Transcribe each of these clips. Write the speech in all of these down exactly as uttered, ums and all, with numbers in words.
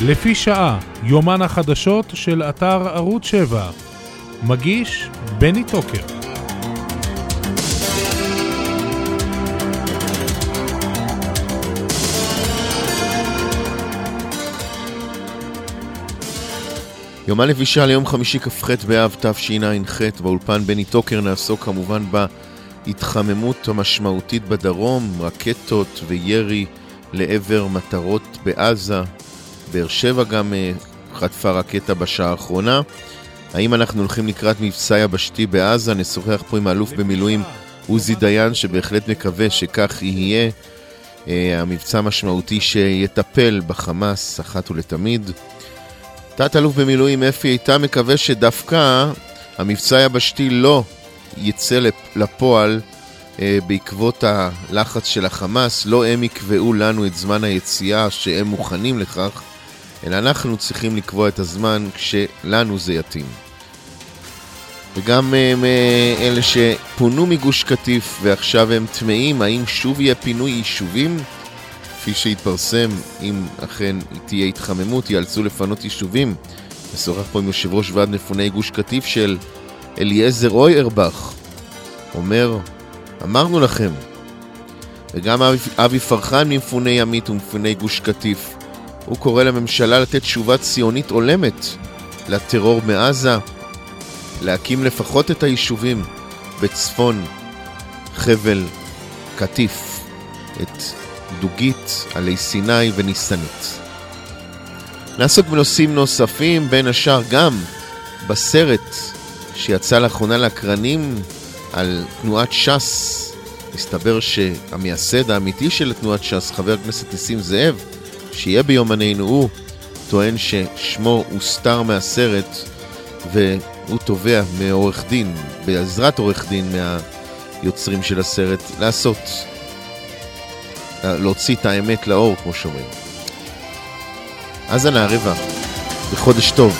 לפי שעה, יומן החדשות של אתר ערוץ שבע. מגיש בני טוקר. יומן לפי שעה ליום חמישי כ"ח באב תשע"ח. באולפן בני טוקר נעסוק כמובן בהתחממות המשמעותית בדרום, רקטות וירי לעבר מטרות בעזה. באר שבע גם חטפה רקטה בשעה האחרונה. האם אנחנו הולכים לקראת מבצע יבשתי בעזה? נשוחח פה עם האלוף במילואים עוזי דיין, שבהחלט מקווה שכך יהיה המבצע המשמעותי שיטפל בחמאס אחת ולתמיד. תת אלוף במילואים אפי איתה מקווה שדווקא המבצע היבשתי לא יצא לפועל אה, בעקבות הלחץ של החמאס, לא הם יקבעו לנו את זמן היציאה שהם מוכנים לכך, אלא אנחנו צריכים לקבוע את הזמן כשלנו זה יתאים. וגם אה, אלה שפונו מגוש קטיף ועכשיו הם תמאים, האם שוב יהיה פינוי יישובים? כפי שהתפרסם, אם אכן תהיה התחממות, יאלצו לפנות יישובים. נשוחח פה עם יושב ראש ועד מפוני גוש קטיף של אליעזר אוירבך. אומר, אמרנו לכם. וגם אבי, אבי פרחן ממפוני ימית ומפוני גוש קטיף. הוא קורא לממשלה לתת תשובה ציונית עולמת לטרור מעזה, להקים לפחות את היישובים בצפון חבל קטיף, את דוגית, עלי סיני וניסנית. נעסוק בנושאים נוספים, בין השאר גם בסרט שיצא לאחרונה לאקרנים על תנועת ש"ס. מסתבר שהמייסד האמיתי של תנועת ש"ס, חבר הכנסת נסים זאב, שיהיה ביומננו, הוא טוען ששמו הוסתר מהסרט, והוא תובע מעורך דין, בעזרת עורך דין מהיוצרים של הסרט, לעשות להוציא את האמת לאור, כמו שאומרים. אז אנא הרבה, בחודש טוב.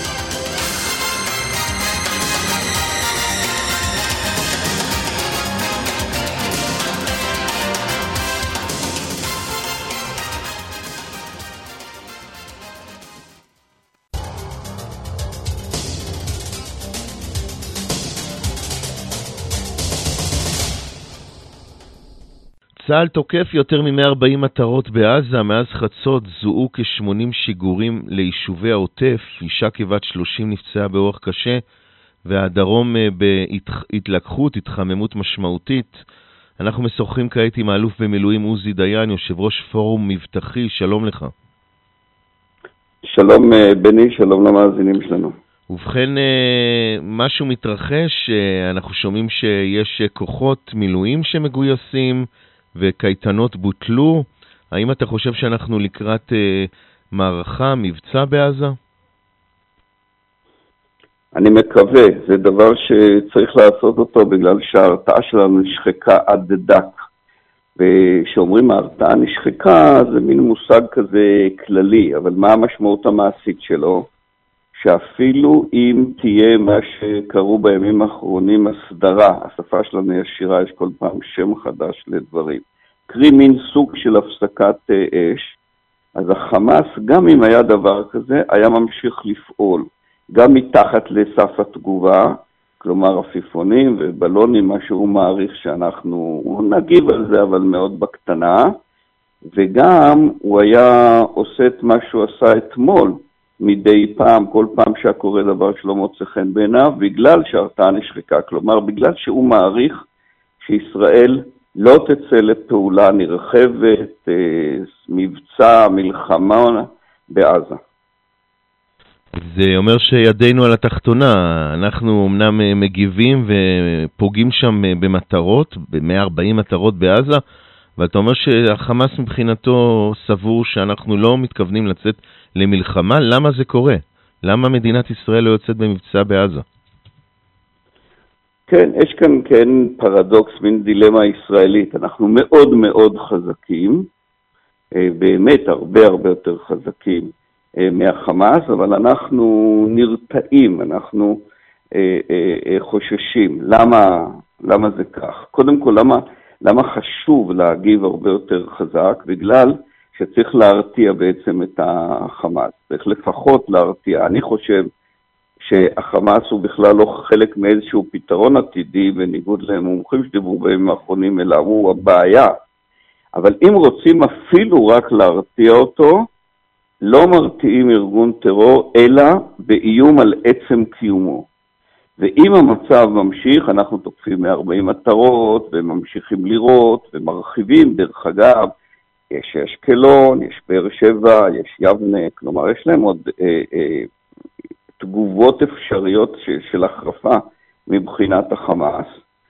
צה"ל תוקף יותר מ-מאה וארבעים מטרות בעזה. מאז חצות זוהו כ-שמונים שיגורים ליישובי העוטף. אישה כבת שלושים נפצעה באורח קשה, והדרום בהתלקחות, התחממות משמעותית. אנחנו משוחחים כעת עם האלוף במילואים עוזי דיין, יושב ראש פורום מבטחי. שלום לך. שלום בני, שלום למאזינים שלנו. ובכן, משהו מתרחש, אנחנו שומעים שיש כוחות מילואים שמגויסים, וקייטנות בוטלו. האם אתה חושב שאנחנו לקראת אה, מערכה, מבצע בעזה? אני מקווה, זה דבר שצריך לעשות אותו בגלל שההרתעה שלנו נשחקה עד דק. ושאומרים ההרתעה נשחקה זה מין מושג כזה כללי, אבל מה המשמעות המעשית שלו? שאפילו אם תהיה מה שקראו בימים האחרונים הסדרה, השפה שלנו ישירה, יש כל פעם שם חדש לדברים, קרי מין סוג של הפסקת אש, אז החמאס, גם אם היה דבר כזה, היה ממשיך לפעול, גם מתחת לסף התגובה, כלומר עפיפונים ובלונים, מה שהוא מעריך שאנחנו נגיב על זה, אבל מאוד בקטנה, וגם הוא היה עושה את מה שהוא עשה אתמול, מדי פעם, כל פעם שקורה דבר שלא מוצא חן בעיניו, בגלל שההרתעה נשחקה, כלומר, בגלל שהוא מעריך שישראל לא תצא לפעולה נרחבת, מבצע, מלחמה בעזה. זה אומר שידינו על התחתונה, אנחנו אמנם מגיבים ופוגעים שם במטרות, ב-מאה וארבעים מטרות בעזה, ואתה אומר שהחמאס מבחינתו סבור שאנחנו לא מתכוונים לצאת למלחמה. למה זה קורה? למה מדינת ישראל לא יוצאת במבצע בעזה? כן, יש כאן כן פרדוקס, מין דילמה ישראלית. אנחנו מאוד מאוד חזקים, באמת הרבה הרבה יותר חזקים מהחמאס, אבל אנחנו נרתעים, אנחנו חוששים. למה, למה זה כך? קודם כל, למה, למה חשוב להגיב הרבה יותר חזק? בגלל שצריך להרתיע בעצם את החמאס, צריך לפחות להרתיע. אני חושב שהחמאס הוא בכלל לא חלק מאיזשהו פתרון עתידי, בניגוד למומחים שדיברו בימים האחרונים, אלא הוא הבעיה. אבל אם רוצים אפילו רק להרתיע אותו, לא מרתיעים ארגון טרור, אלא באיום על עצם קיומו. ואם המצב ממשיך, אנחנו תוקפים מ-ארבעים מטרות, וממשיכים לראות, ומרחיבים. דרך אגב, יש אשקלון, יש באר שבע, יש יבנה, כלומר יש להם עוד אה, אה, תגובות אפשריות של, של החרפה מבחינת החמאס.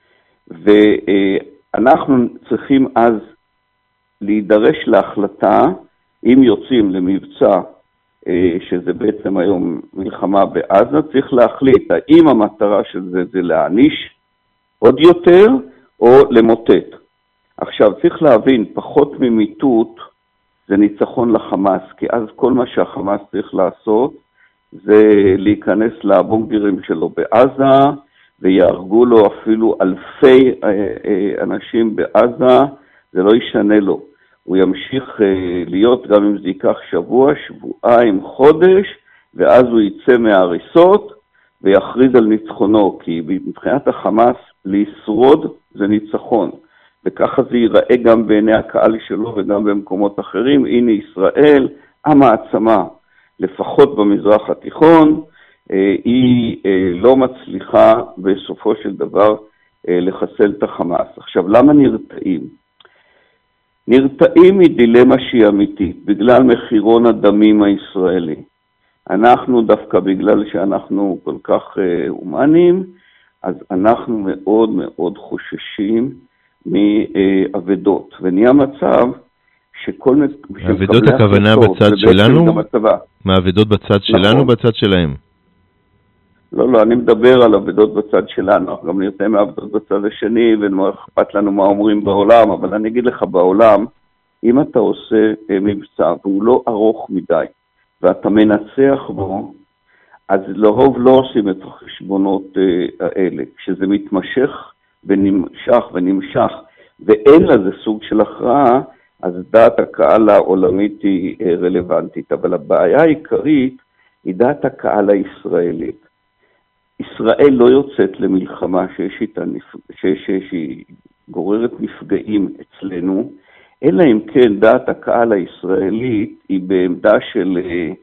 ואנחנו צריכים אז להידרש להחלטה, אם יוצאים למבצע, שזה בעצם היום מלחמה בעזה, צריך להחליט האם המטרה של זה זה להעניש עוד יותר או למוטט. עכשיו צריך להבין, פחות ממיטוט זה ניצחון לחמאס, כי אז כל מה שהחמאס צריך לעשות זה להיכנס לבונקרים שלו בעזה, ויהרגו לו אפילו אלפי אנשים בעזה, זה לא ישנה לו. הוא ימשיך להיות, גם אם זה ייקח שבוע, שבועיים, חודש, ואז הוא יצא מההריסות ויכריז על ניצחונו, כי מבחינת החמאס לשרוד זה ניצחון, וככה זה ייראה גם בעיני הקהל שלו וגם במקומות אחרים. הנה ישראל, המעצמה, לפחות במזרח התיכון, היא לא מצליחה בסופו של דבר לחסל את החמאס. עכשיו, למה נרתעים? נרתעים מדילמה שהיא אמיתית, בגלל מחירון הדמים הישראלי. אנחנו דווקא בגלל שאנחנו כל כך הומניים, אז אנחנו מאוד מאוד חוששים מעבדות. ונהיה מצב שכל... עבדות הכוונה בצד שלנו? מעבדות בצד שלנו, בצד שלהם? לא, לא, אני מדבר על עבדות בצד שלנו, גם נראה מעבדות בצד השני, ולא אכפת לנו מה אומרים בעולם, אבל אני אגיד לך, בעולם, אם אתה עושה מבצע, והוא לא ארוך מדי, ואתה מנצח בו, אז לרוב לא עושים את החשבונות האלה. כשזה מתמשך ונמשך ונמשך, ואין לזה סוג של הכרעה, אז דעת הקהל העולמית היא רלוונטית. אבל הבעיה העיקרית היא דעת הקהל הישראלית. ישראל לא יוצאת למלחמה שיש איתה, שיש, שהיא גוררת נפגעים אצלנו, אלא אם כן דעת הקהל הישראלית היא בעמדה של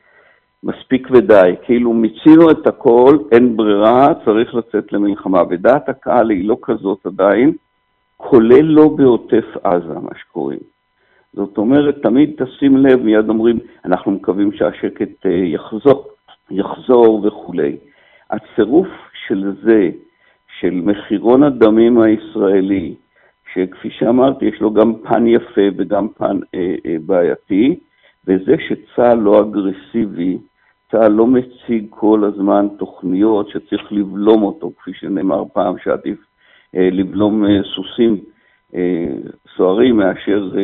מספיק ודי, כאילו מיצינו את הכל, אין ברירה, צריך לצאת למלחמה, ודעת הקהל היא לא כזאת עדיין, כולל לא בעוטף עזה, מה שקוראים. זאת אומרת, תמיד תשים לב, מיד אומרים, אנחנו מקווים שהשקט יחזור, יחזור וכולי. הצירוף של זה, של מחירון הדמים הישראלי, שכפי שאמרתי, יש לו גם פן יפה וגם פן אה, אה, בעייתי, וזה שצה"ל לא אגרסיבי, צה"ל לא מציג כל הזמן תוכניות שצריך לבלום אותו, כפי שנאמר פעם שעדיף אה, לבלום אה, סוסים אה, סוערים, מאשר אה,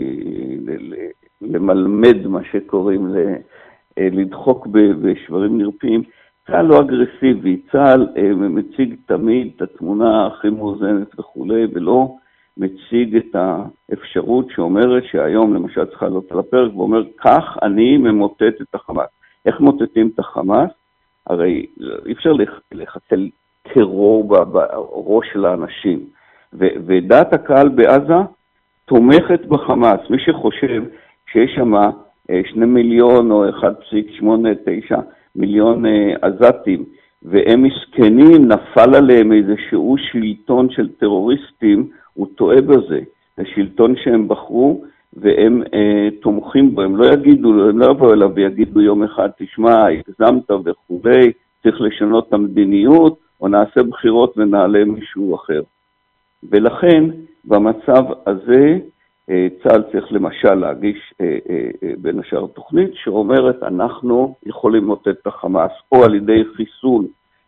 ל- ל- למלמד מה שקוראים, ל- אה, לדחוק בשברים נרפים. צה"ל לא אגרסיבי, צה"ל אה, מציג תמיד את התמונה הכי מאוזנת וכולי, ולא מציג את האפשרות שאומרת שהיום למשל צריכה לעלות על הפרק, ואומר, כך אני ממוטט את החמאס. איך מוטטים את החמאס? הרי אי אפשר לחסל טרור בראש של האנשים. ו- ודעת הקהל בעזה תומכת בחמאס. מי שחושב שיש שם שני מיליון או אחד נקודה שמונה תשע מיליון עזתים, והם מסכנים, נפל עליהם איזשהו שלטון של טרוריסטים, הוא טועה בזה. השלטון שהם בחרו, והם אה, תומכים בו, הם לא יגידו, הם לא יבואו אליו ויגידו יום אחד, תשמע, הגזמת וכולי, צריך לשנות את המדיניות, או נעשה בחירות ונעלה מישהו אחר. ולכן, במצב הזה, אה, צה"ל צריך למשל להגיש אה, אה, אה, בין השאר תוכנית, שאומרת, אנחנו יכולים למוטט את החמאס, או על ידי חיסול,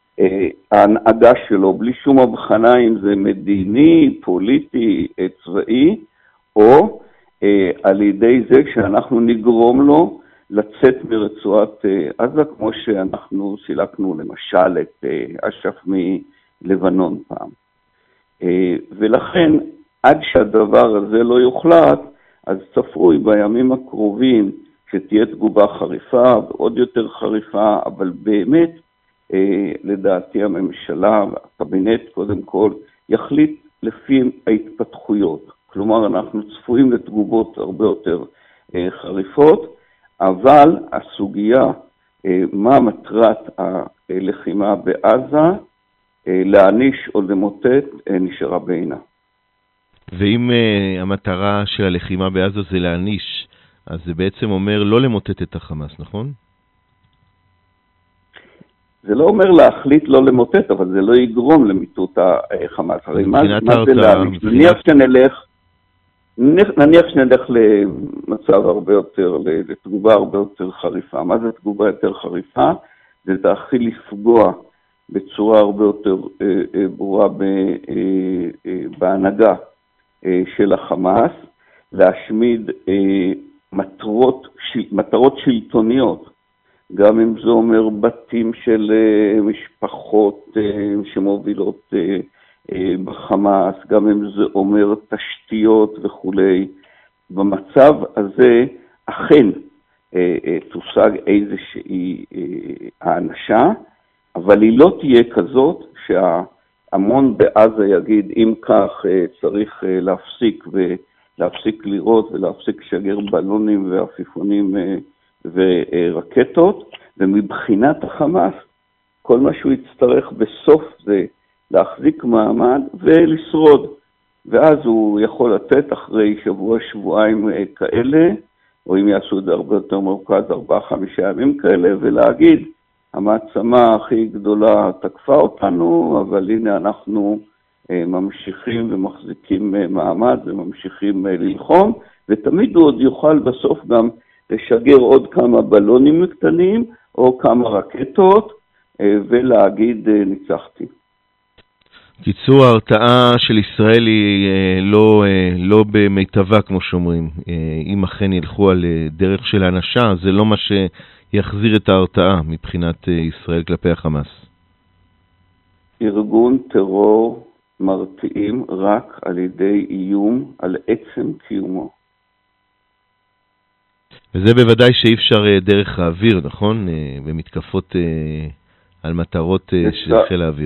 ההנהגה שלו, בלי שום הבחנה אם זה מדיני, פוליטי, צבאי, או על ידי זה שאנחנו נגרום לו לצאת מרצועת עזה, כמו שאנחנו סילקנו למשל את אש"ף מלבנון פעם. ולכן, עד שהדבר הזה לא יוחלט, אז צפוי בימים הקרובים שתהיה תגובה חריפה ועוד יותר חריפה, אבל באמת, אה, לדעתי הממשלה והקבינט קודם כל יחליט לפי ההתפתחויות. כלומר, אנחנו צפויים לתגובות הרבה יותר אה, חריפות, אבל הסוגיה, אה, מה מטרת הלחימה בעזה, אה, להעניש או למוטט, אה, נשארה בעינה. ואם uh, המטרה של הלחימה בעזה זה להעניש, אז זה בעצם אומר לא למוטט את החמאס, נכון? זה לא אומר להחליט לא למוטט, אבל זה לא יגרום למיטוט החמאס. הרי מה, מה זה להעניש? נניח שנלך, נניח שנלך למצב הרבה יותר, לתגובה הרבה יותר חריפה. מה זה תגובה יותר חריפה? זה להתחיל לפגוע בצורה הרבה יותר אה, אה, ברורה ב, אה, אה, בהנהגה אה, של החמאס, להשמיד אה, מטרות, ש, מטרות שלטוניות, גם אם זה אומר בתים של uh, משפחות uh, שמובילות uh, uh, בחמאס, גם אם זה אומר תשתיות וכולי. במצב הזה אכן uh, uh, תושג איזושהי uh, האנשה, אבל היא לא תהיה כזאת שההמון בעזה יגיד, אם כך uh, צריך uh, להפסיק ולהפסיק לראות ולהפסיק לשגר בלונים ועפיפונים uh, ורקטות, ומבחינת החמאס, כל מה שהוא יצטרך בסוף זה להחזיק מעמד ולשרוד. ואז הוא יכול לתת אחרי שבוע, שבועיים כאלה, או אם יעשו את זה הרבה יותר מורכז, ארבעה, חמישה ימים כאלה, ולהגיד, המעצמה הכי גדולה תקפה אותנו, אבל הנה אנחנו ממשיכים ומחזיקים מעמד וממשיכים ללחום, ותמיד הוא עוד יוכל בסוף גם לשגר עוד כמה בלונים קטנים, או כמה רקטות, ולהגיד ניצחתי. קיצור, ההרתעה של ישראל היא לא, לא במיטבה, כמו שאומרים. אם אכן ילכו על דרך של האנשה, זה לא מה שיחזיר את ההרתעה מבחינת ישראל כלפי החמאס. ארגון טרור מרתיעים רק על ידי איום על עצם קיומו. וזה בוודאי שאי אפשר דרך האוויר, נכון? במתקפות על מטרות של חיל האוויר.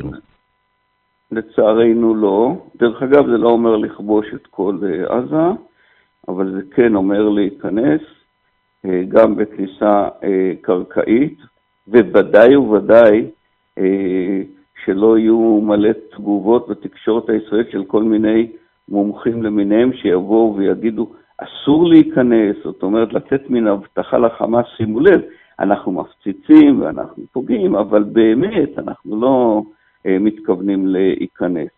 לצערנו לא. דרך אגב, זה לא אומר לכבוש את כל עזה, אבל זה כן אומר להיכנס גם בכניסה קרקעית, וודאי וודאי שלא יהיו מלא תגובות בתקשורת הישראלית של כל מיני מומחים למיניהם שיבואו ויגידו, אסור להיכנס, זאת אומרת, לצאת מן הבטחה לחמאס, שימו לב, אנחנו מפציצים ואנחנו פוגעים, אבל באמת אנחנו לא אה, מתכוונים להיכנס.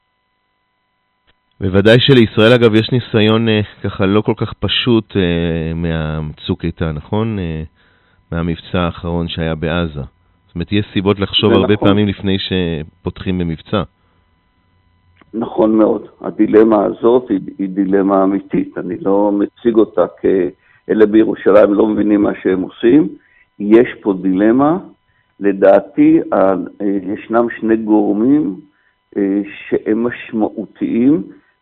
בוודאי שלישראל, אגב, יש ניסיון אה, ככה לא כל כך פשוט אה, מהצוק איתן, נכון? אה, מהמבצע האחרון שהיה בעזה. זאת אומרת, יש סיבות לחשוב הרבה נכון. פעמים לפני שפותחים במבצע. נכון מאוד. הדילמה הזאת היא, היא דילמה אמיתית. אני לא מציג אותה כאלה בירושלים לא מבינים מה שהם עושים. יש פה דילמה. לדעתי, ישנם שני גורמים שהם משמעותיים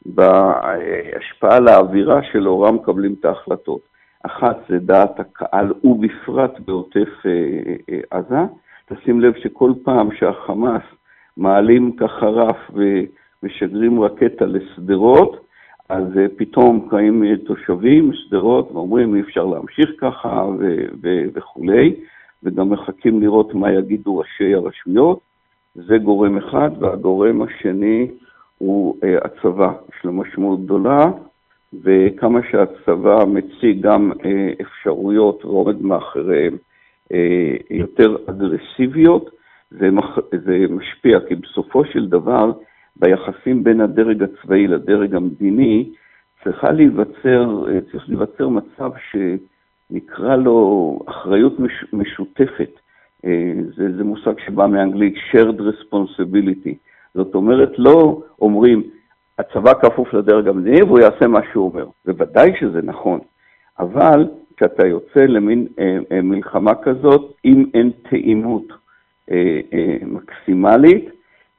בהשפעה לאווירה שלאורם מקבלים את ההחלטות. אחת זה דעת הקהל ובפרט בעוטף עזה. תשים לב שכל פעם שהחמאס מעלים ככה רף ו... משגרים רקטה לסדרות, אז פתאום קיים תושבים, סדרות, ואומרים אי אפשר להמשיך ככה ו- ו- וכולי, וגם מחכים לראות מה יגידו ראשי הרשויות. זה גורם אחד, והגורם השני הוא uh, הצבא. יש לו משמעות גדולה, וכמה שהצבא מציג גם uh, אפשרויות ועומד מאחריהם uh, יותר אגרסיביות, זה, מח- זה משפיע, כי בסופו של דבר, ביחסים בין הדרג הצבאי לדרג המדיני, צריכה להיווצר, צריך להיווצר מצב שנקרא לו אחריות מש, משותפת. זה, זה מושג שבא מאנגלית, shared responsibility. זאת אומרת, לא אומרים, הצבא כפוף לדרג המדיני והוא יעשה מה שהוא אומר. ובוודאי שזה נכון. אבל כשאתה יוצא למין אה, אה, מלחמה כזאת, אם אין תאימות אה, אה, מקסימלית,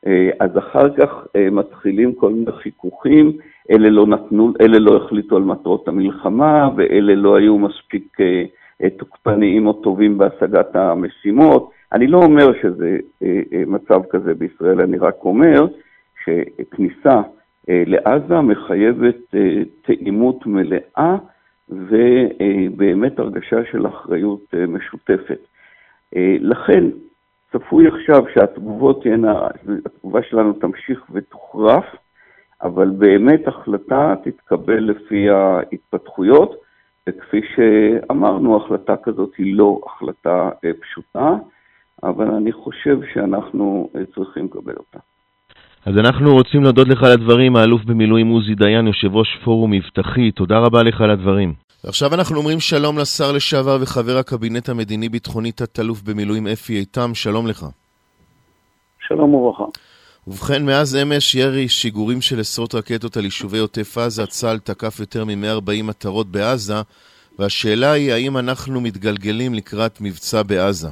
אז אחר כך מתחילים כל מיני חיכוכים, אלה לא נתנו, אלה לא החליטו על מטרות המלחמה, ואלה לא היו מספיק תוקפניים או טובים בהשגת המשימות. אני לא אומר שזה מצב כזה בישראל, אני רק אומר שכניסה לעזה מחייבת תאימות מלאה, ובאמת הרגשה של אחריות משותפת. לכן, צפוי עכשיו שהתגובות תהיינה, התגובה שלנו תמשיך ותוחרף, אבל באמת החלטה תתקבל לפי ההתפתחויות, וכפי שאמרנו, החלטה כזאת היא לא החלטה פשוטה, אבל אני חושב שאנחנו צריכים לקבל אותה. אז אנחנו רוצים להודות לך על הדברים, האלוף במילואים עוזי דיין, יושב ראש פורום מבטחי, תודה רבה לך על הדברים. ועכשיו אנחנו אומרים שלום לשר לשעבר וחבר הקבינט המדיני-ביטחוני תת-אלוף במילואים אפי איתם, שלום לך. שלום וברכה. ובכן, מאז אמש ירי שיגורים של עשרות רקטות על יישובי עוטף עזה, צה"ל תקף יותר מ-מאה וארבעים מטרות בעזה, והשאלה היא האם אנחנו מתגלגלים לקראת מבצע בעזה.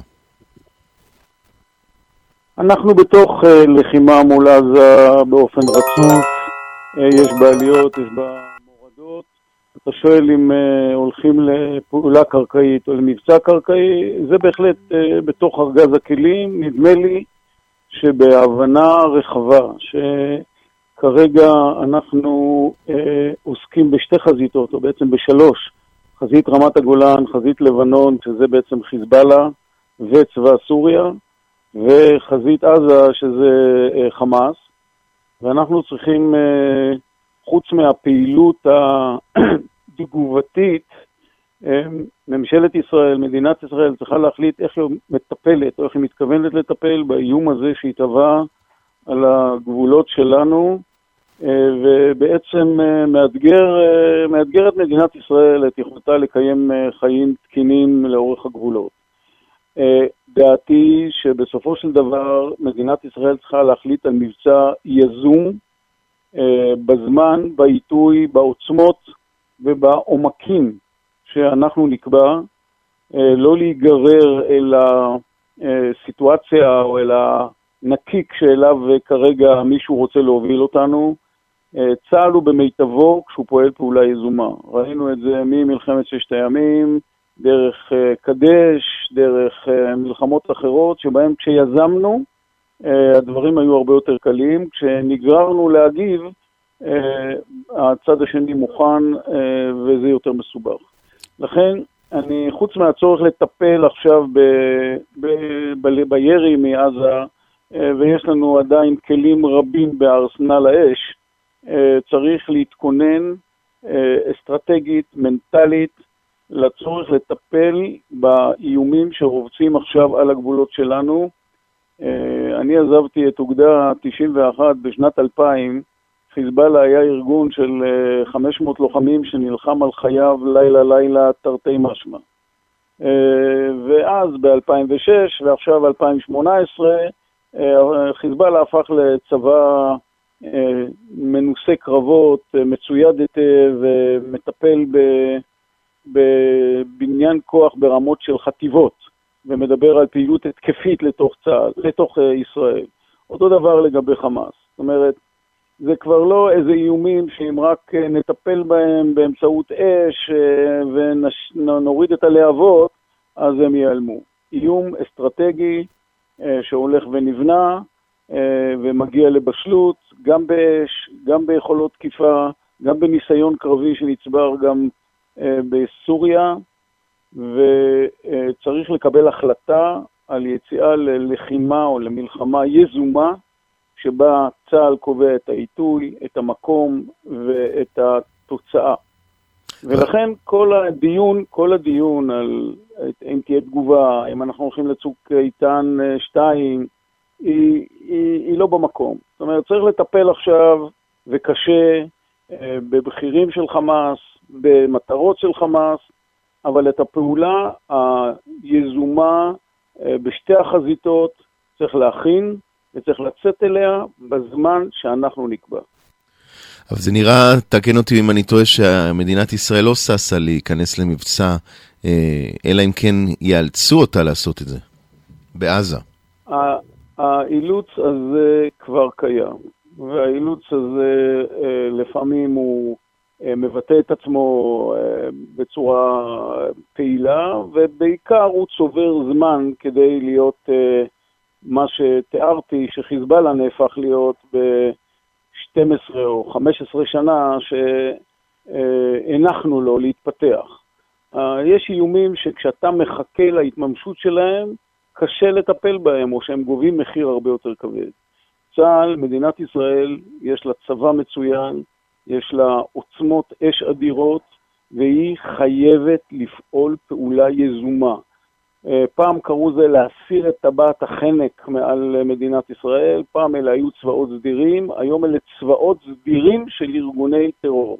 אנחנו בתוך uh, לחימה מול עזה באופן רצוף, uh, יש בעליות, יש במורדות. אתה שואל אם uh, הולכים לפעולה קרקעית או למבצע קרקעי, זה בהחלט uh, בתוך ארגז הכלים. נדמה לי שבהבנה רחבה שכרגע אנחנו uh, עוסקים בשתי חזיתות, או בעצם בשלוש, חזית רמת הגולן, חזית לבנון, שזה בעצם חיזבאללה וצבא סוריה, וחזית עזה שזה חמאס, ואנחנו צריכים, חוץ מהפעילות התגובתית, ממשלת ישראל, מדינת ישראל צריכה להחליט איך היא מטפלת, או איך היא מתכוונת לטפל באיום הזה שהתהווה על הגבולות שלנו, ובעצם מאתגר, מאתגר את מדינת ישראל, את יכולתה לקיים חיים תקינים לאורך הגבולות. דעתי שבסופו של דבר מדינת ישראל צריכה להחליט על מבצע יזום בזמן, בעיתוי, בעוצמות ובעומקים שאנחנו נקבע, לא להיגרר אל הסיטואציה או אל הנקיק שאליו כרגע מישהו רוצה להוביל אותנו. צה"ל הוא במיטבו כשהוא פועל פעולה יזומה. ראינו את זה ממלחמת ששת הימים, דרך קדש, דרך מלחמות אחרות, שבהם כשיזמנו, הדברים היו הרבה יותר קלים. כשנגררנו להגיב, הצד השני מוכן, וזה יותר מסובך. לכן, אני, חוץ מהצורך לטפל עכשיו ב, ב, ב, בירי מעזה, ויש לנו עדיין כלים רבים בארסנל האש, צריך להתכונן אסטרטגית, מנטלית, לצורך לטפל באיומים שרובצים עכשיו על הגבולות שלנו. אני עזבתי את אוגדה תשעים ואחת בשנת אלפיים, חיזבאללה היה ארגון של חמש מאות לוחמים שנלחם על חייו לילה לילה תרתי משמע. ואז ב-אלפיים ושש ועכשיו אלפיים ושמונה עשרה, חיזבאללה הפך לצבא מנוסה קרבות, מצויד היטב, ומטפל ב... בבניין כוח ברמות של חטיבות, ומדבר על פעילות התקפית לתוך צה"ל, לתוך ישראל. אותו דבר לגבי חמאס. זאת אומרת, זה כבר לא איזה איומים שאם רק נטפל בהם באמצעות אש ונוריד את הלהבות, אז הם ייעלמו. איום אסטרטגי שהולך ונבנה ומגיע לבשלות, גם באש, גם ביכולות תקיפה, גם בניסיון קרבי שנצבר גם בסוריה, וצריך לקבל החלטה על יציאה ללחימה או למלחמה יזומה, שבה צה"ל קובע את העיתוי, את המקום ואת התוצאה. ולכן כל הדיון, כל הדיון על אם תהיה תגובה, אם אנחנו הולכים לצוק איתן שתיים, היא, היא, היא לא במקום. זאת אומרת, צריך לטפל עכשיו וקשה בבחירים של חמאס, במטרות של חמאס, אבל את הפעולה היזומה בשתי החזיתות צריך להכין וצריך לצאת אליה בזמן שאנחנו נקבע. אבל זה נראה, תקן אותי אם אני טועה, שמדינת ישראל לא ססה להיכנס למבצע, אלא אם כן יאלצו אותה לעשות את זה, בעזה. האילוץ הזה כבר קיים, והאילוץ הזה לפעמים הוא מבטא את עצמו בצורה פעילה, ובעיקר הוא צובר זמן כדי להיות מה שתיארתי, שחיזבאללה נהפך להיות ב-שתים עשרה או חמש עשרה שנה שהנחנו לו להתפתח. יש איומים שכשאתה מחכה להתממשות שלהם, קשה לטפל בהם, או שהם גובים מחיר הרבה יותר כבד. צה"ל, מדינת ישראל, יש לה צבא מצוין, יש לה עוצמות אש אדירות, והיא חייבת לפעול פעולה יזומה. פעם קראו זה להסיר את טבעת החנק מעל מדינת ישראל, פעם אלה היו צבאות סדירים, היום אלה צבאות סדירים של ארגוני טרור.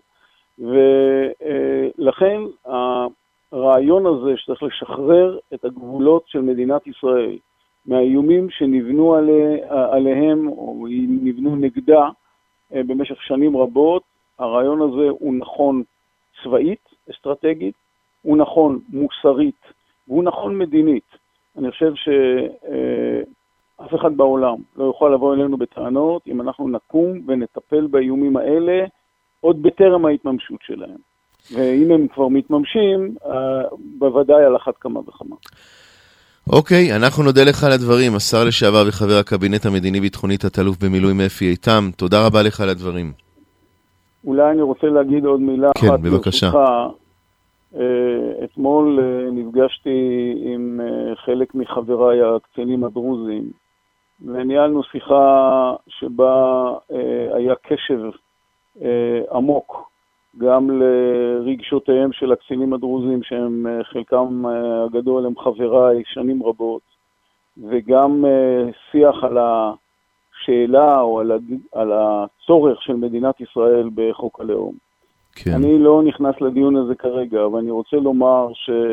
ולכן הרעיון הזה שצריך לשחרר את הגבולות של מדינת ישראל, מהאיומים שנבנו עליה, עליהם או נבנו נגדה במשך שנים רבות, הרעיון הזה הוא נכון צבאית, אסטרטגית, הוא נכון מוסרית, והוא נכון מדינית. אני חושב שאף אחד בעולם לא יוכל לבוא אלינו בטענות אם אנחנו נקום ונטפל באיומים האלה עוד בטרם ההתממשות שלהם. ואם הם כבר מתממשים, בוודאי על אחת כמה וכמה. אוקיי, אנחנו נודה לך על הדברים. השר לשעבר וחבר הקבינט המדיני-ביטחוני, תת-אלוף במילואים אפי איתם. תודה רבה לך על הדברים. אולי אני רוצה להגיד עוד מילה כן, אחת. בבקשה. ברשותך. אתמול נפגשתי עם חלק מחבריי הקצינים הדרוזים, וניהלנו שיחה שבה היה קשב עמוק, גם לרגשותיהם של הקצינים הדרוזים, שהם חלקם הגדול הם חבריי שנים רבות, וגם שיח על השאלה או על, על הצורך של מדינת ישראל בחוק הלאום. כן. אני לא נכנס לדיון הזה כרגע, אבל אני רוצה לומר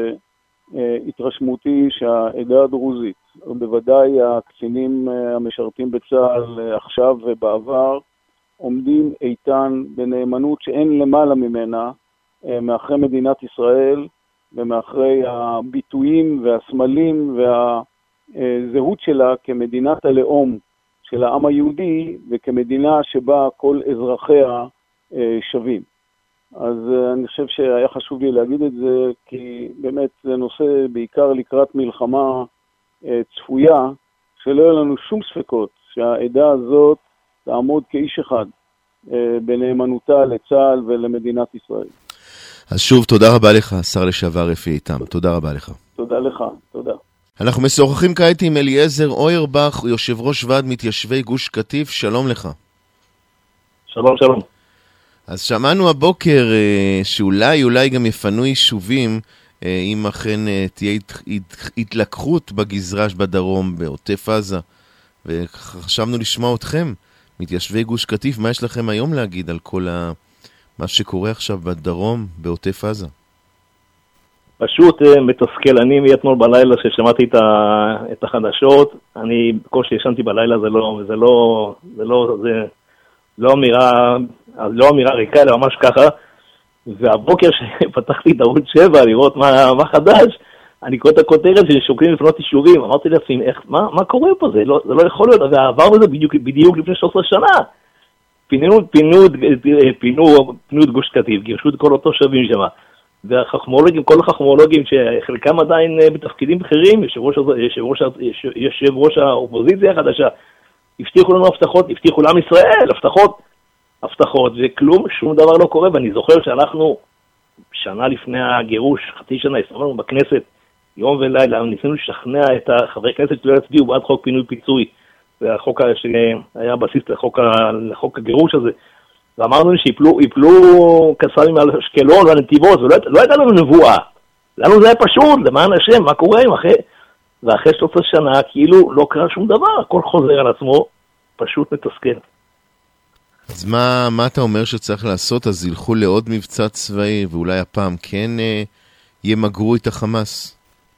שהתרשמותי שהעדה הדרוזית, בוודאי הקצינים המשרתים בצה"ל עכשיו ובעבר, עומדים איתן בנאמנות שאין למעלה ממנה, מאחרי מדינת ישראל ומאחרי הביטויים והסמלים והזהות שלה כמדינת הלאום של העם היהודי, וכמדינה שבה כל אזרחיה שווים. אז אני חושב שהיה חשוב לי להגיד את זה, כי באמת זה נושא בעיקר לקראת מלחמה צפויה, שלא יהיה לנו שום ספקות שהעדה הזאת תעמוד כאיש אחד בנאמנותה לצה"ל ולמדינת ישראל. אז שוב, תודה רבה לך, שר לשעבר אפי איתם. תודה רבה לך. תודה לך, תודה. אנחנו משוחחים כעת עם אליעזר אוירבך, יושב ראש ועד מתיישבי גוש קטיף. שלום לך. שלום, שלום. אז שמענו הבוקר שאולי אולי גם יפנו יישובים אם אכן תהיה התלקחות בגזרה בדרום, בעוטף עזה, וחשבנו לשמוע אתכם, מתיישבי גוש קטיף. מה יש לכם היום להגיד על כל ה... מה שקורה עכשיו בדרום, בעוטף עזה? פשוט מתסכל. אני מאתמול בלילה ששמעתי את, ה... את החדשות, אני בקושי ישנתי בלילה, זה לא, זה לא, זה לא, זה לא אמירה, לא אמירה ריקה, אלא ממש ככה. והבוקר שפתחתי את ערוץ שבע לראות מה, מה חדש, אני קורא את הכותרת ששוקלים לפנות יישובים, אמרתי לעצמי, איך, מה, מה קורה פה? זה לא, זה לא יכול להיות, ועבר בזה בדיוק, בדיוק לפני שלוש עשרה שנה. פינו, פינו, פינו, פינו את גוש קטיף, גירשו את כל התושבים שם. והחכמולוגים, כל החכמולוגים שחלקם עדיין בתפקידים בכירים, יושב ראש, יושב ראש, יושב ראש האופוזיציה החדשה, הבטיחו לנו הבטחות, הבטיחו לעם ישראל, הבטחות, הבטחות, וכלום, שום דבר לא קורה. ואני זוכר שאנחנו, שנה לפני הגירוש, חצי שנה, הסתובבנו בכנסת, יום ולילה, ניסינו לשכנע את חברי כנסת שלא יצביעו בעד חוק פינוי פיצוי, והחוק שהיה בסיס לחוק, לחוק הגירוש הזה, ואמרנו שיפלו, יפלו קסאמים על אשקלון והנתיבות, ולא לא הייתה לנו נבואה. לנו זה היה פשוט, למען השם, מה קורה עם אחרי, ואחרי שלוש עשרה שנה, כאילו לא קרה שום דבר, הכל חוזר על עצמו, פשוט מתסכל. אז מה, מה אתה אומר שצריך לעשות? אז ילכו לעוד מבצע צבאי, ואולי הפעם כן אה, ימגרו את החמאס?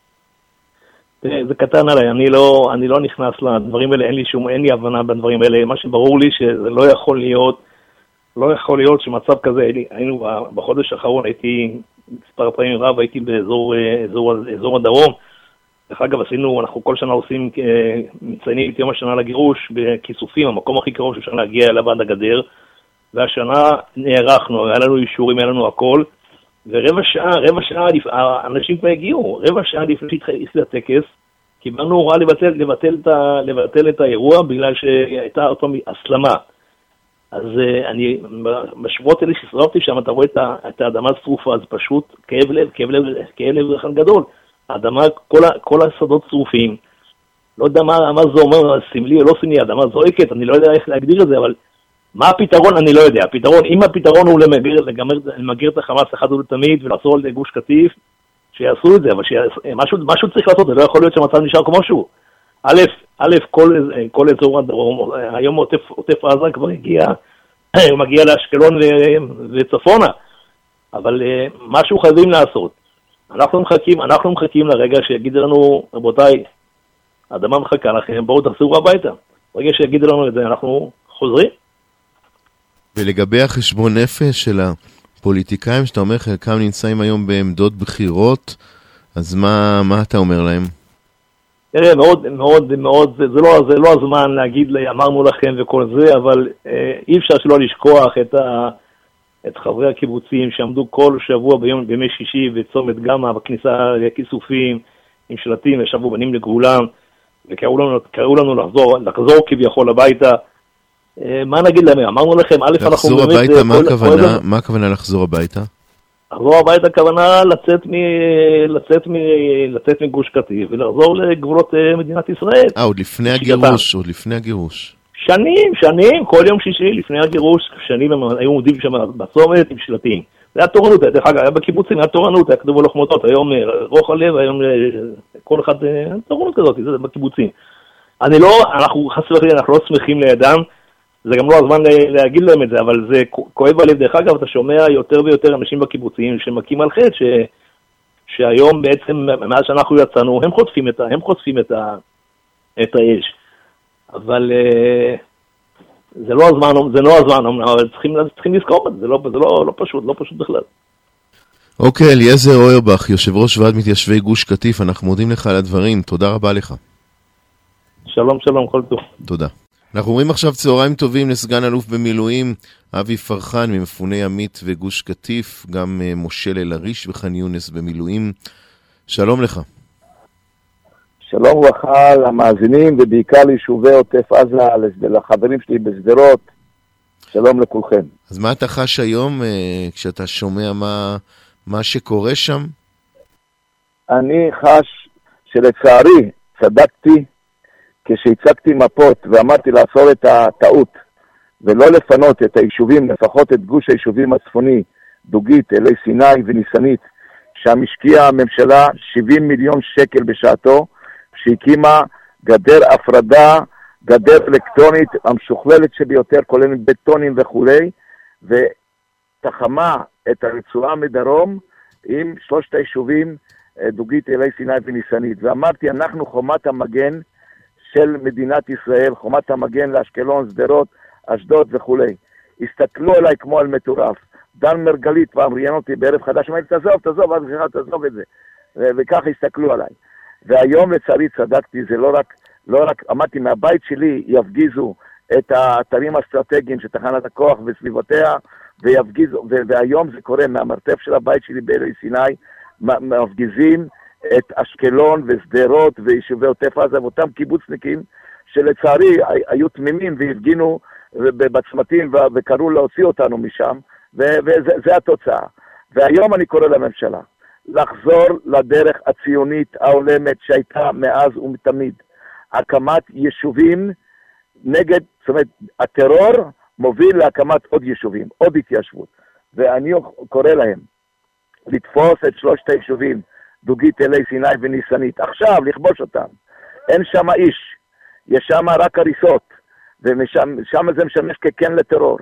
זה קטן עליי, אני לא, אני לא נכנס לדברים האלה, אין לי שום, אין לי הבנה בדברים האלה. מה שברור לי שזה לא יכול להיות, לא יכול להיות שמצב כזה, היינו בחודש האחרון, הייתי מספר פעמים רב, הייתי באזור, אזור, אזור הדרום, דרך אגב, עשינו, אנחנו כל שנה עושים, מציינים את יום השנה לגירוש בכיסופים, המקום הכי קרוב שאפשר להגיע אליו עד הגדר, והשנה נערכנו, היה לנו אישורים, היה לנו הכל, ורבע שעה, רבע שעה, האנשים כבר הגיעו, רבע שעה לפני שהתחיל הטקס, קיבלנו הוראה לבטל, לבטל, את ה, לבטל את האירוע בגלל שהייתה אותו הסלמה. אז uh, אני, בשבועות האלה ששרפתי שם, אתה רואה את, ה, את האדמה שרופה, אז פשוט כאב לב, כאב לב, כאב לב אחד גדול. האדמה, כל, ה, כל השדות שרופים, לא יודע מה, מה זה אומר, סמלי או לא סמלי, האדמה זועקת, אני לא יודע איך להגדיר את זה, אבל מה הפתרון? אני לא יודע. הפתרון, אם הפתרון הוא למגר, לגמר, למגר את החמאס אחד ולתמיד ולעצור לגוש קטיף, שיעשו את זה, אבל משהו, משהו צריך לעשות, זה לא יכול להיות שהמצב נשאר כמו שהוא. א', א', כל, כל אזור הדרום, היום עוטף, עוטף עזה כבר הגיע, הוא מגיע לאשקלון וצפונה, אבל משהו חייבים לעשות. אנחנו מחכים, אנחנו מחכים לרגע שיגיד לנו, רבותיי, האדמה מחכה לכם, בואו תחזרו הביתה. ברגע שיגיד לנו את זה, אנחנו חוזרים. ולגבי החשבון נפש של הפוליטיקאים, שאתה אומר, חלקם נמצאים היום בעמדות בחירות, אז מה, מה אתה אומר להם? תראה, מאוד, מאוד, מאוד, זה, זה, לא, זה לא הזמן להגיד לי, אמרנו לכם וכל זה, אבל אה, אי אפשר שלא לשכוח את, ה, את חברי הקיבוצים שעמדו כל שבוע ביום, בימי שישי בצומת גמא, בכניסה לכיסופים, עם שלטים, ושבו בנים לגבולם, וקראו לנו, קראו לנו לחזור, לחזור כביכול הביתה. אה, מה נגיד להם? אמרנו לכם, א', אנחנו... לחזור הביתה, מה הכוונה? מה הכוונה לחזור הביתה? לחזור הביתה הכוונה לצאת, מ... לצאת, מ... לצאת מגוש קטיף ולחזור לגבולות מדינת ישראל. אה, עוד לפני הגירוש, עוד לפני הגירוש. שנים, שנים, כל יום שישי לפני הגירוש, שנים הם היו עומדים שם בצומת עם שלטים. זה היה תורנות, דרך אגב, היה בקיבוצים, היה תורנות, היה כתוב לוחמותות, היום רוח הלב, היום כל אחד, תורנות כזאת, זה בקיבוצים. אני לא, אנחנו חס וחלילה, אנחנו לא שמחים לידם, זה גם לא הזמן להגיד להם את זה, אבל זה כואב בלב. דרך אגב, אתה שומע יותר ויותר אנשים בקיבוצים שמכים על חטא, ש... שהיום בעצם, מאז שאנחנו יצאנו, הם חוטפים את, ה... הם חוטפים את, ה... את האש. אבל זה לא הזמן, זה לא הזמן, אבל צריכים, צריכים לזכור את זה, זה לא, זה לא, לא פשוט, לא פשוט בכלל. אוקיי, אליעזר אוירבך, יושב ראש ועד מתיישבי גוש קטיף, אנחנו מודים לך על הדברים, תודה רבה לך. שלום, שלום, כל טוב. תודה. אנחנו רואים עכשיו צהריים טובים לסגן אלוף במילואים אבי פרחן ממפוני עמית וגוש קטיף, גם משה ללריש וחן יונס במילואים. שלום לך. שלום וברכה למאזינים ובעיקר ליישובי עוטף עזה, לחברים שלי בשדרות. שלום לכולכם. אז מה אתה חש היום כשאתה שומע מה, מה שקורה שם? אני חש שלצערי צדקתי כשהצגתי מפות ואמרתי לעצור את הטעות ולא לפנות את היישובים, לפחות את גוש היישובים הצפוני, דוגית, אלי סיני וניסנית, שם השקיעה הממשלה שבעים מיליון שקל בשעתו, שהקימה גדר הפרדה, גדר אלקטרונית המשוכללת שביותר, כולל בטונים וכו', ותחמה את הרצועה מדרום עם שלושת היישובים, דוגית, אלי סיני וניסנית. ואמרתי, אנחנו חומת המגן של מדינת ישראל, חומת המגן לאשקלון, שדרות, אשדוד וכו'. הסתכלו עליי כמו על מטורף. דן מרגלית פעם ראיין אותי בערב חדש, אמרתי, תעזוב, תעזוב, אז תעזוב את זה. וככה הסתכלו עליי. והיום לצערי צדקתי, זה לא רק, לא רק, אמרתי, מהבית שלי יפגיזו את האתרים האסטרטגיים של תחנת הכוח וסביבותיה, ויפגיזו, והיום זה קורה מהמרתף של הבית שלי באלי סיני, מפגיזים את אשקלון ושדרות ויישובי עוטף עזה, ואותם קיבוצניקים שלצערי היו תמימים והפגינו בצמתים וקראו להוציא אותנו משם, וזה התוצאה. והיום אני קורא לממשלה לחזור לדרך הציונית העולמת שהייתה מאז ומתמיד. הקמת יישובים נגד, זאת אומרת, הטרור מוביל להקמת עוד יישובים, עוד התיישבות. ואני קורא להם לתפוס את שלושת היישובים, דוגית, אלי סיני וניסנית. עכשיו, לכבוש אותם. אין שם איש. יש שם רק הריסות. ושם זה משמש כקן לטרור.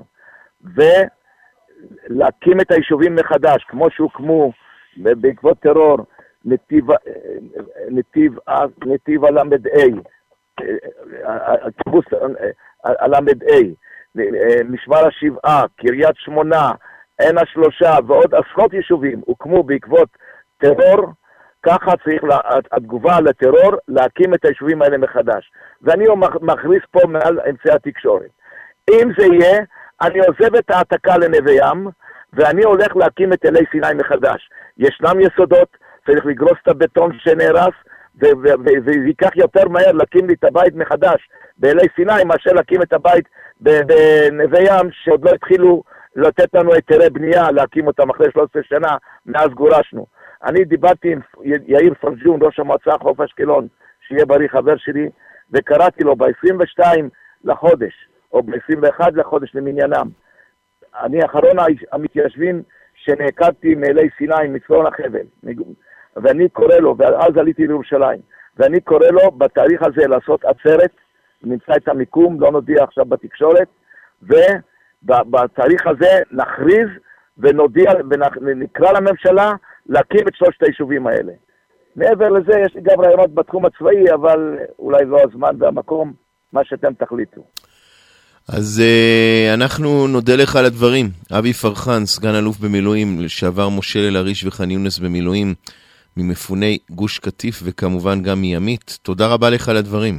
ולהקים את היישובים מחדש, כמו שהוקמו בעקבות טרור, נתיב, נתיב, נתיב הלמד איי, קיבוץ הלמד איי, משמר השבעה, קריית שמונה, עין השלושה, ועוד עשרות יישובים הוקמו בעקבות טרור, ככה צריך לה, התגובה לטרור, להקים את היישובים האלה מחדש. ואני מכריז פה מעל אמצעי התקשורת. אם זה יהיה, אני עוזב את העתקה לנווה ים, ואני הולך להקים את אלי סיני מחדש. ישנם יסודות, צריך לגרוס את הבטון שנהרס, וייקח יותר מהר להקים לי את הבית מחדש באלי סיני, מאשר להקים את הבית בנווה ים, שעוד לא התחילו לתת לנו היתרי בנייה, להקים אותם אחרי שלוש עשרה שנה, מאז גורשנו. אני דיברתי עם יאיר פרג'ון, ראש המועצה חוף אשקלון, שיהיה בריא חבר שלי, וקראתי לו ב-עשרים ושניים לחודש, או ב-עשרים ואחד לחודש למניינם. אני אחרון המתיישבים שנעקדתי מאלי סיני, מצפון החבל, ואני קורא לו, ואז עליתי לירושלים, ואני קורא לו בתאריך הזה לעשות עצרת, נמצא את המיקום, לא נודיע עכשיו בתקשורת, ובתאריך הזה נכריז ונודיע ונקרא לממשלה להקים את שלושת היישובים האלה. מעבר לזה יש לי גם רעיונות בתחום הצבאי, אבל אולי לא הזמן והמקום, מה שאתם תחליטו. אז uh, אנחנו נודה לך על הדברים. אבי פרחן, סגן אלוף במילואים, לשעבר משה אל-אריש וחן יונס במילואים, ממפוני גוש קטיף וכמובן גם מימית. תודה רבה לך על הדברים.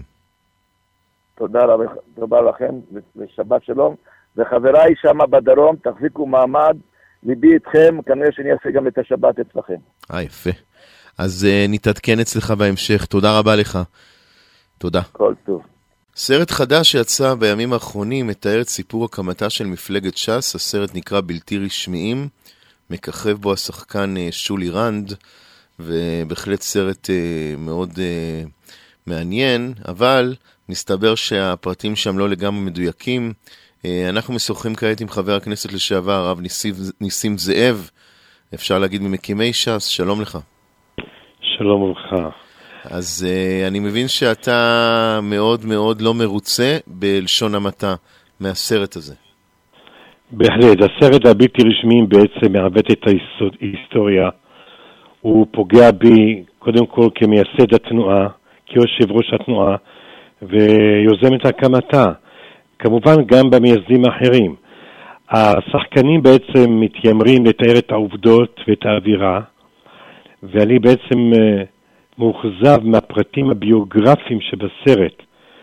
תודה רבה, רבה לכם ושבת שלום. וחבריי שם בדרום, תחזיקו מעמד, ליבי איתכם, כנראה שאני אעשה גם את השבת אצלכם. אה, יפה. אז uh, נתעדכן אצלך בהמשך. תודה רבה לך. תודה. כל טוב. סרט חדש שיצא בימים האחרונים מתאר את סיפור הקמתה של מפלגת ש"ס. הסרט נקרא בלתי רשמיים, מככב בו השחקן שולי רנד, ובהחלט סרט מאוד מעניין, אבל מסתבר שהפרטים שם לא לגמרי מדויקים. אנחנו משוחחים כעת עם חבר הכנסת לשעבר הרב ניסים, ניסים זאב, אפשר להגיד ממקימי ש"ס. שלום לך. שלום וברכה. אז uh, אני מבין שאתה מאוד מאוד לא מרוצה בלשון המעטה מהסרט הזה. בהחלט, הסרט הבלתי רשמיים בעצם מעוות את ההיסטוריה. הוא פוגע בי קודם כל כמייסד התנועה, כיושב ראש התנועה, ויוזם את הקמתה. כמובן גם במייסדים האחרים. השחקנים בעצם מתיימרים לתאר את העובדות ואת האווירה, ואני בעצם מאוכזב מהפרטים הביוגרפיים שבסרט.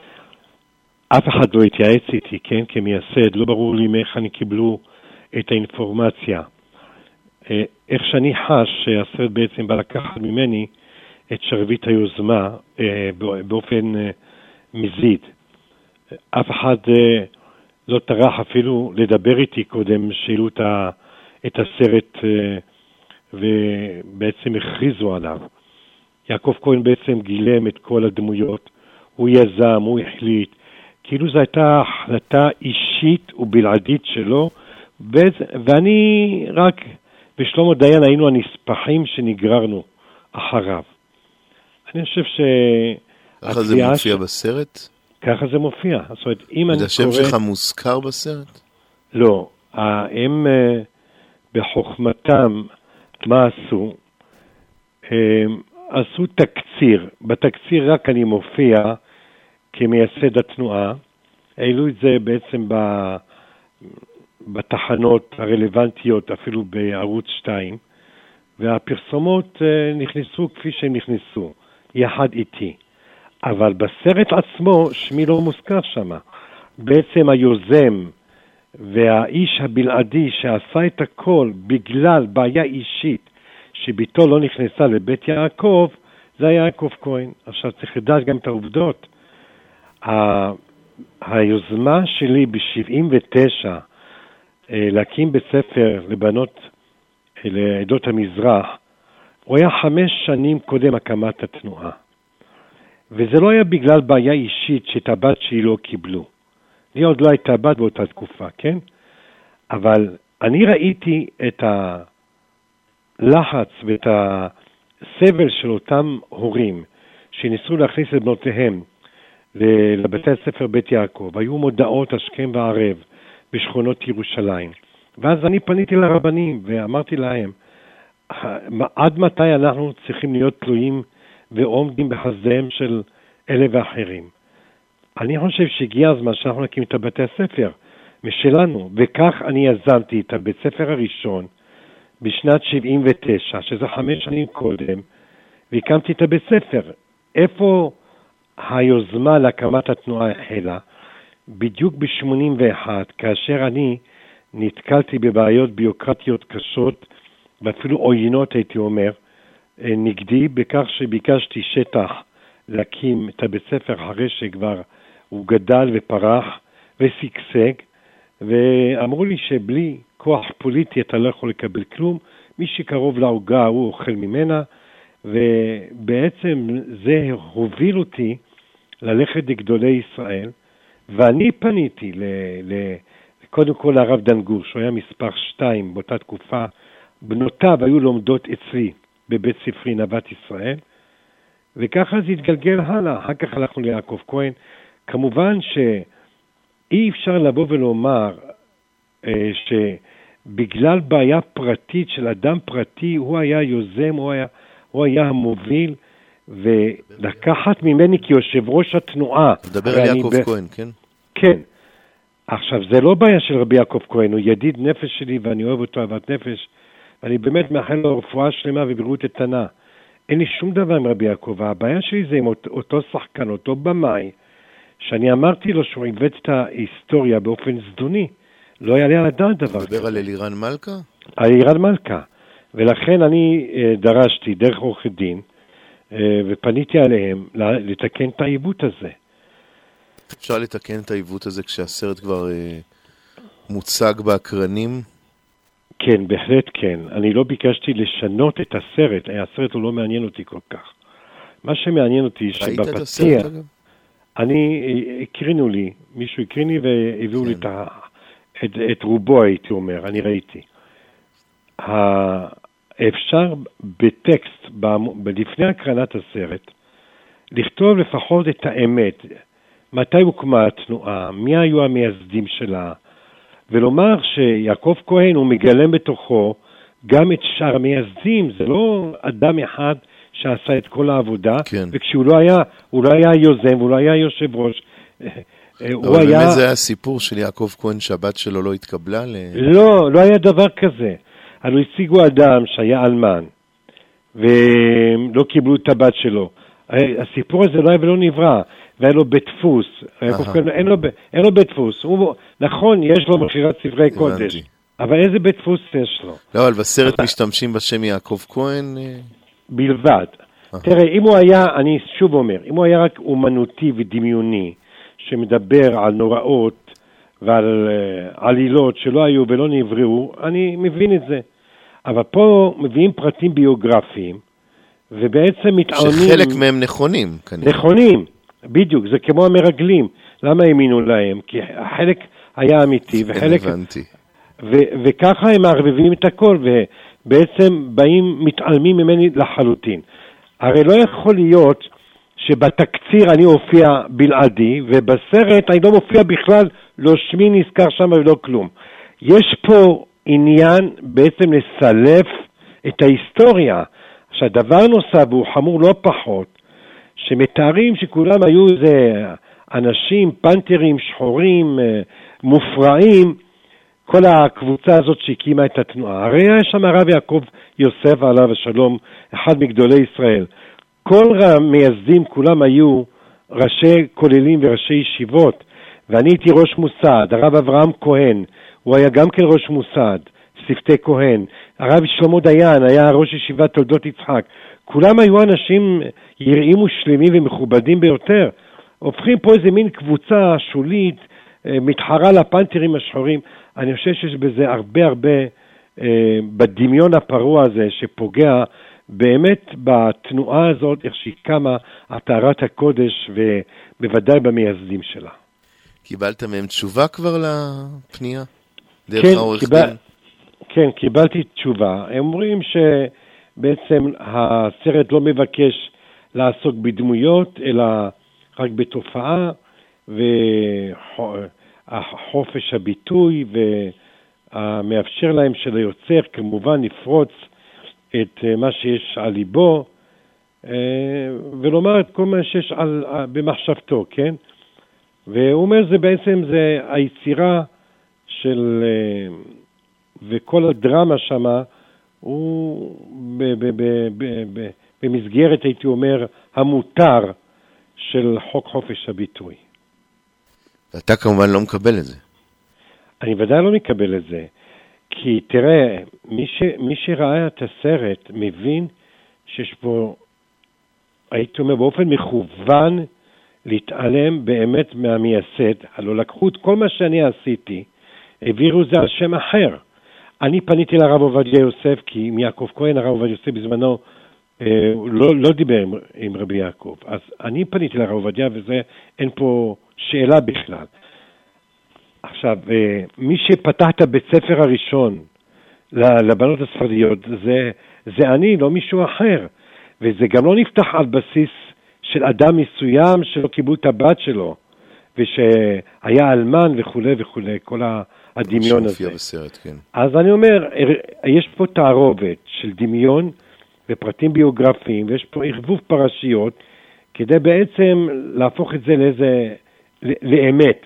אף אחד לא התייעץ איתי, כן, כמייסד, לא ברור לי מאיך אני קיבלו את האינפורמציה. איך שאני חש שהסרט בעצם בא לקחת ממני את שרביט היוזמה באופן מזיד. אף אחד לא טרח אפילו לדבר איתי קודם שהעלו את הסרט ובעצם הכריזו עליו. יעקב כהן בעצם גילם את כל הדמויות, הוא יזם, הוא החליט, כאילו זו הייתה החלטה אישית ובלעדית שלו, ואני רק בשלמה דיין היינו הנספחים שנגררנו אחריו. אני חושב ש... ככה זה מופיע בסרט? ככה זה מופיע. זאת אומרת, אם אני קורא... השם שלך מוזכר בסרט? לא. הם בחוכמתם, מה עשו? עשו תקציר. בתקציר רק אני מופיע כמייסד התנועה. העלו את זה בעצם ב... בתחנות הרלוונטיות, אפילו בערוץ שתיים, והפרסומות נכנסו כפי שהם נכנסו, יחד איתי. אבל בסרט עצמו שמי לא מוזכר שמה. בעצם היוזם והאיש הבלעדי שעשה את הכל בגלל בעיה אישית שביתו לא נכנסה לבית יעקב, זה היה יעקב כהן. עכשיו צריך לדעת גם את העובדות. ה... היוזמה שלי ב-שבעים ותשע להקים בית ספר לבנות לעדות המזרח, הוא היה חמש שנים קודם הקמת התנועה. וזה לא היה בגלל בעיה אישית שאת הבת שלי לא קיבלו. לי עוד לא הייתה בת באותה תקופה, כן? אבל אני ראיתי את הלחץ ואת הסבל של אותם הורים שניסו להכניס את בנותיהם לבתי הספר בית יעקב. היו מודעות השכם והערב בשכונות ירושלים. ואז אני פניתי לרבנים ואמרתי להם, עד מתי אנחנו צריכים להיות תלויים ועומדים בחסדיהם של אלה ואחרים? אני חושב שהגיע הזמן שאנחנו נקים את בתי הספר משלנו, וכך אני יזמתי את הבית ספר הראשון בשנת שבעים ותשע, שזה חמש שנים קודם, והקמתי את הבית ספר. איפה היוזמה להקמת התנועה החלה? בדיוק ב-שמונים ואחת, כאשר אני נתקלתי בבעיות ביוקרטיות קשות, ואפילו עוינות הייתי אומר, נגדי בכך שביקשתי שטח להקים את הבית ספר אחרי שכבר הוא גדל ופרח וסגסג, ואמרו לי שבלי כוח פוליטי אתה לא יכול לקבל כלום, מי שקרוב לעוגה הוא אוכל ממנה, ובעצם זה הוביל אותי ללכת לגדולי ישראל, ואני פניתי ל, ל, קודם כל לרב דן גור, שהוא היה מספר שתיים באותה תקופה, בנותיו היו לומדות אצלי בבית ספרי נוות ישראל, וככה זה התגלגל הלאה. אחר כך הלכנו ליעקב כהן. כמובן שאי אפשר לבוא ולומר אה, שבגלל בעיה פרטית של אדם פרטי, הוא היה יוזם, הוא היה, הוא היה המוביל, ולקחת ממני כיושב ראש התנועה. מדבר על יעקב ב... כהן, כן? כן. עכשיו, זה לא בעיה של רבי יעקב כהן, הוא ידיד נפש שלי ואני אוהב אותו אהבת נפש, ואני באמת מאחל לו רפואה שלמה ובריאות איתנה. אין לי שום דבר עם רבי יעקב, הבעיה שלי זה עם אותו שחקן, אותו במאי, שאני אמרתי לו שהוא עיוות את ההיסטוריה באופן זדוני, לא יעלה על הדעת דבר כזה. מדבר על אלירן מלכה? על אלירן מלכה, ולכן אני דרשתי דרך עורכי דין, ופניתי עליהם לתקן את העיוות הזה. אפשר לתקן את העיוות הזה כשהסרט כבר מוצג באקרנים? כן, בהחלט כן. אני לא ביקשתי לשנות את הסרט, הסרט הוא לא מעניין אותי כל כך. מה שמעניין אותי שבפתיע, ראית את הסרט אגב? אני, הקרינו לי, מישהו הקרין לי והביאו כן. לי את, את, את רובו הייתי אומר, אני ראיתי. אפשר בטקסט, לפני הקרנת הסרט, לכתוב לפחות את האמת, מתי הוקמה התנועה, מי היו המייסדים שלה, ולומר שיעקב כהן הוא מגלם בתוכו גם את שאר המייסדים, זה לא אדם אחד שעשה את כל העבודה, כן. וכשהוא לא היה, הוא לא היה יוזם, הוא לא היה יושב ראש, אבל היה... באמת זה היה סיפור של יעקב כהן שהבת שלו לא התקבלה? ל... לא, לא היה דבר כזה. הלוא השיגו אדם שהיה אלמן, ולא קיבלו את הבת שלו. הסיפור הזה לא היה ולא נברא, והיה לו בית דפוס. אין לו, אין לו בית דפוס. הוא, נכון, יש לו מכירת ספרי קודש, אבל איזה בית דפוס יש לו? לא, אבל בסרט אתה... משתמשים בשם יעקב כהן? בלבד. תראה, אם הוא היה, אני שוב אומר, אם הוא היה רק אומנותי ודמיוני, שמדבר על נוראות ועל uh, עלילות שלא היו ולא נבראו, אני מבין את זה. אבל פה מביאים פרטים ביוגרפיים, ובעצם מתעונים... שחלק מהם נכונים, כנראה. נכונים, בדיוק, זה כמו המרגלים. למה האמינו להם? כי החלק היה אמיתי, וחלק... הבנתי. ו- וככה הם מערבבים את הכל, ובעצם באים, מתעלמים ממני לחלוטין. הרי לא יכול להיות שבתקציר אני אופיע בלעדי, ובסרט אני לא מופיע בכלל, לא שמי נזכר שם ולא כלום. יש פה עניין בעצם לסלף את ההיסטוריה. עכשיו, דבר נוסף, והוא חמור לא פחות, שמתארים שכולם היו איזה אנשים, פנטרים, שחורים, מופרעים, כל הקבוצה הזאת שהקימה את התנועה. הרי היה שם הרב יעקב יוסף עליו השלום, אחד מגדולי ישראל. כל המייסדים כולם היו ראשי כוללים וראשי ישיבות, ואני הייתי ראש מוסד. הרב אברהם כהן, הוא היה גם כן ראש מוסד, שפתי כהן. הרב שלמה דיין היה ראש ישיבת תולדות יצחק. כולם היו אנשים יראים ושלמים ומכובדים ביותר. הופכים פה איזה מין קבוצה שולית, מתחרה לפנתרים השחורים. אני חושב שיש בזה הרבה הרבה אה, בדמיון הפרוע הזה שפוגע באמת בתנועה הזאת, איך שהיא קמה, התארת הקודש, ובוודאי במייסדים שלה. קיבלת מהם תשובה כבר לפנייה? כן, קיבל, כן, קיבלתי תשובה. הם אומרים שבעצם הסרט לא מבקש לעסוק בדמויות, אלא רק בתופעה, והחופש הביטוי, והמאפשר להם של היוצר, כמובן לפרוץ את מה שיש על ליבו, ולומר את כל מה שיש על, במחשבתו, כן? והוא אומר, זה בעצם, זה היצירה של, וכל הדרמה שמה, הוא ב, ב, ב, ב, ב, במסגרת, הייתי אומר, המותר של חוק חופש הביטוי. ואתה כמובן לא מקבל את זה. אני ודאי לא מקבל את זה, כי תראה, מי, ש, מי שראה את הסרט מבין שיש פה, הייתי אומר, באופן מכוון להתעלם באמת מהמייסד. הלוא לקחו את כל מה שאני עשיתי, העבירו זה על שם אחר. אני פניתי לרב עובדיה יוסף, כי עם יעקב כהן, הרב עובדיה יוסף בזמנו אה, לא, לא דיבר עם, עם רבי יעקב. אז אני פניתי לרב עובדיה, וזה אין פה שאלה בכלל. עכשיו, אה, מי שפתח את הבית ספר הראשון לבנות הספרדיות, זה, זה אני, לא מישהו אחר. וזה גם לא נפתח על בסיס של אדם מסוים שלא קיבלו את הבת שלו, ושהיה אלמן וכו' וכו', כל הדמיון הזה. בסרט, כן. אז אני אומר, יש פה תערובת של דמיון ופרטים ביוגרפיים, ויש פה ערבוב פרשיות, כדי בעצם להפוך את זה לאיזה, לאמת.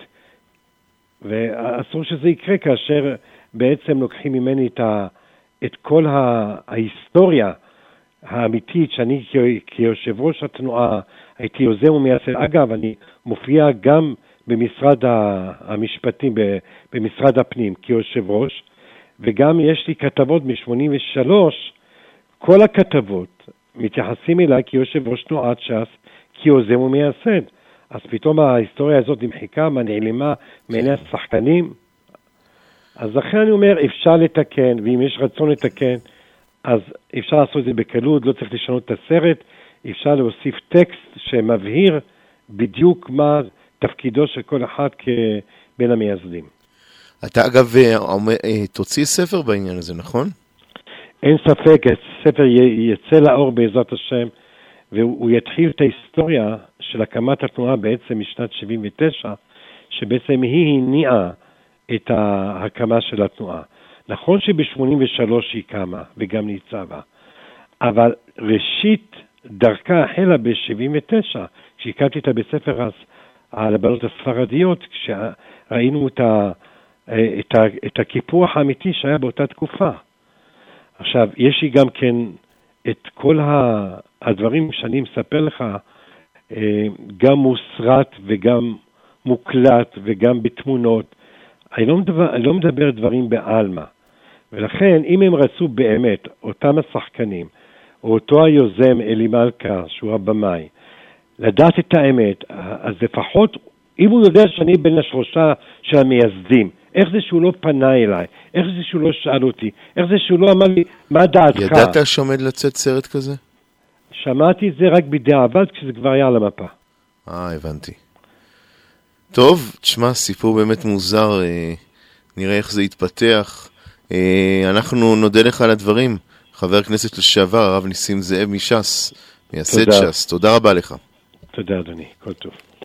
ואסור שזה יקרה כאשר בעצם לוקחים ממני את, ה, את כל ההיסטוריה האמיתית, שאני כיושב ראש התנועה הייתי יוזם ומייסד. אגב, אני מופיע גם במשרד המשפטים, במשרד הפנים כיושב ראש, וגם יש לי כתבות מ-שמונים ושלוש, כל הכתבות מתייחסים אליי כיושב ראש תנועת ש"ס, כיוזם ומייסד. אז פתאום ההיסטוריה הזאת נמחקה, נעלמה מעיני השחקנים. אז לכן אני אומר, אפשר לתקן, ואם יש רצון לתקן, אז אפשר לעשות את זה בקלות, לא צריך לשנות את הסרט, אפשר להוסיף טקסט שמבהיר בדיוק מה תפקידו של כל אחד כבין המייסדים. אתה אגב תוציא ספר בעניין הזה, נכון? אין ספק, הספר יצא לאור בעזרת השם, והוא יתחיל את ההיסטוריה של הקמת התנועה בעצם משנת שבעים ותשע, שבעצם היא הניעה את ההקמה של התנועה. נכון שב-שמונים ושלוש היא קמה וגם ניצבה, אבל ראשית דרכה החלה ב-שבעים ותשע, כשהקמתי את הבית ספר על הבנות הספרדיות, כשראינו את, ה, את, ה, את הקיפוח האמיתי שהיה באותה תקופה. עכשיו, יש לי גם כן את כל הדברים שאני מספר לך, גם מוסרט וגם מוקלט וגם בתמונות. אני לא מדבר, אני לא מדבר דברים בעלמא. ולכן, אם הם רצו באמת, אותם השחקנים, או אותו היוזם אלי מלכה, שהוא הבמאי, לדעת את האמת, אז לפחות, אם הוא יודע שאני בין השלושה של המייסדים, איך זה שהוא לא פנה אליי? איך זה שהוא לא שאל אותי? איך זה שהוא לא אמר לי, מה דעתך? ידעת שעומד לצאת סרט כזה? שמעתי את זה רק בדיעבד, כשזה כבר היה על המפה. אה, הבנתי. טוב, תשמע, סיפור באמת מוזר, אה, נראה איך זה יתפתח. אה, אנחנו נודה לך על הדברים. חבר הכנסת לשעבר, הרב ניסים זאב מש"ס, מייסד ש"ס. תודה רבה לך. תודה, אדוני. כל טוב.